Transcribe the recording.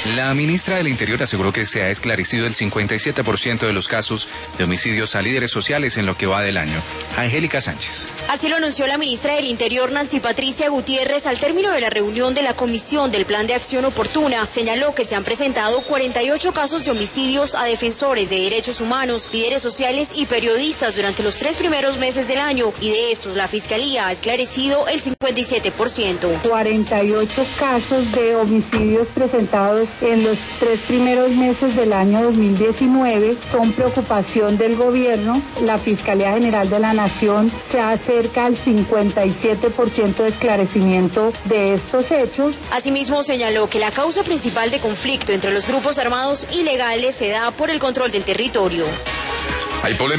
La ministra del Interior aseguró que se ha esclarecido el 57% de los casos de homicidios a líderes sociales en lo que va del año. Angélica Sánchez. Así lo anunció la ministra del Interior, Nancy Patricia Gutiérrez, al término de la reunión de la Comisión del Plan de Acción Oportuna. Señaló que se han presentado 48 casos de homicidios a defensores de derechos humanos, líderes sociales y periodistas durante los 3 primeros meses del año, y de estos la Fiscalía ha esclarecido el 57%. 48 casos de homicidios presentados en los 3 primeros meses del año 2019 son preocupación del gobierno. La Fiscalía General de la Nación se acerca al 57% de esclarecimiento de estos hechos. Asimismo, señaló que la causa principal de conflicto entre los grupos armados ilegales se da por el control del territorio. Hay